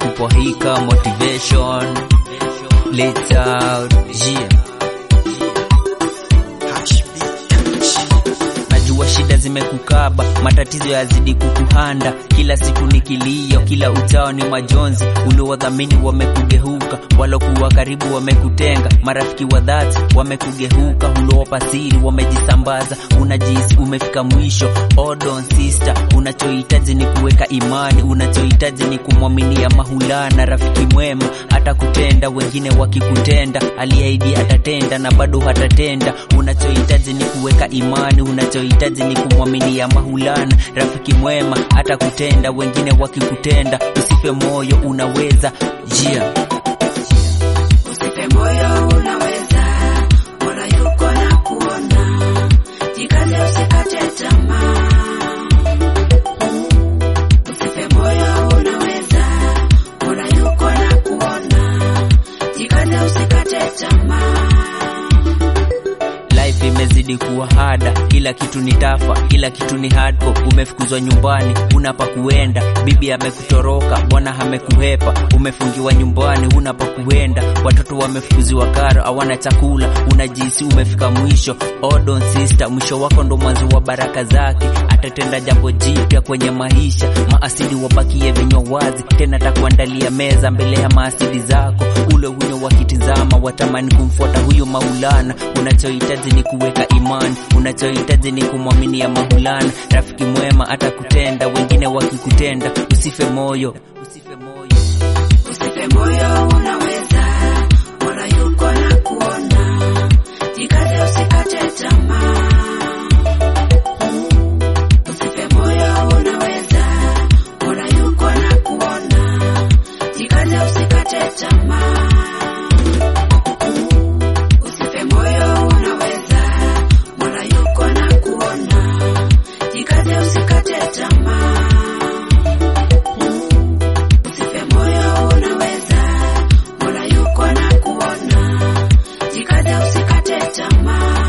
tupo hika motivation. Let's out, yeah. Najua shida zimekukaba, matatizo yazidi kukuhanda. Kila siku ni kilio, kila uchao ni majonzi. Uliowadhamini wamekugeuka, walokuwa karibu wamekutenga. Marafiki wa dhati wamekugeuka, uliowapa siri wamejisambaza. Unajihisi umefika mwisho, hold on sister. Unachohitaji ni kuweka imani, unachohitaji ni kumwaminia Maulana. Rafiki mwema atakutenda, wengine wakikutenda. Aliahidi atatenda na bado hatatenda. Unachohitaji ni kuweka imani, unachohitaji ni kumwaminia Maulana. Rafiki mwema atakutenda, wengine wakikutenda. Usife moyo, unaweza, yeah. Usife moyo, unaweza, Mola yuko na kuona. Jikaze usikate tamaa. Usife moyo, unaweza, Mola yuko na kuona. Jikaze usikate tamaa. Life imezidi kuwa hada, kila kitu ni tafa, kila kitu ni hardcore. Umefukuzwa nyumbani, unapa kuenda. Bibi amekutoroka, bwana amekuhepa. Umefungiwa nyumbani, unapa kuenda. Watoto wamefukuziwa karo, hawana chakula. Unajihisi umefika mwisho, hold on sister. Mwisho wako ndo mwanzo wa baraka zake. Atatenda jambo jipya kwenye maisha. Maasidi wabakie vinywa wazi, tena atakuandalia meza mbele ya maasidi zako. Ule hunyo wakitizama, watamani kumfuata huyo Maulana. Unachohitaji ni kuweka imani, unachohitaji ni kumwaminia Maulana. Rafiki mwema atakutenda, wengine wakikutenda. Usife moyo, usife moyo. Usife moyo, unaweza, Mola yuko na kuona. Jikaze usikate tamaa. Usife moyo, unaweza, Mola yuko na kuona. Jikaze usikate tamaa. Usife moyo, unaweza, Mola yuko na kuona. Jikaze usikate tamaa. Usife moyo, unaweza, Mola yuko na kuona. Jikaze usikate tamaa.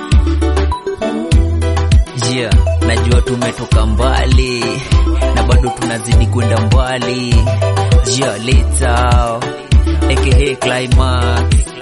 Yeah, najua tumetoka mbali na bado tunazidi kwenda mbali. Yeah, let's out, aka Climax.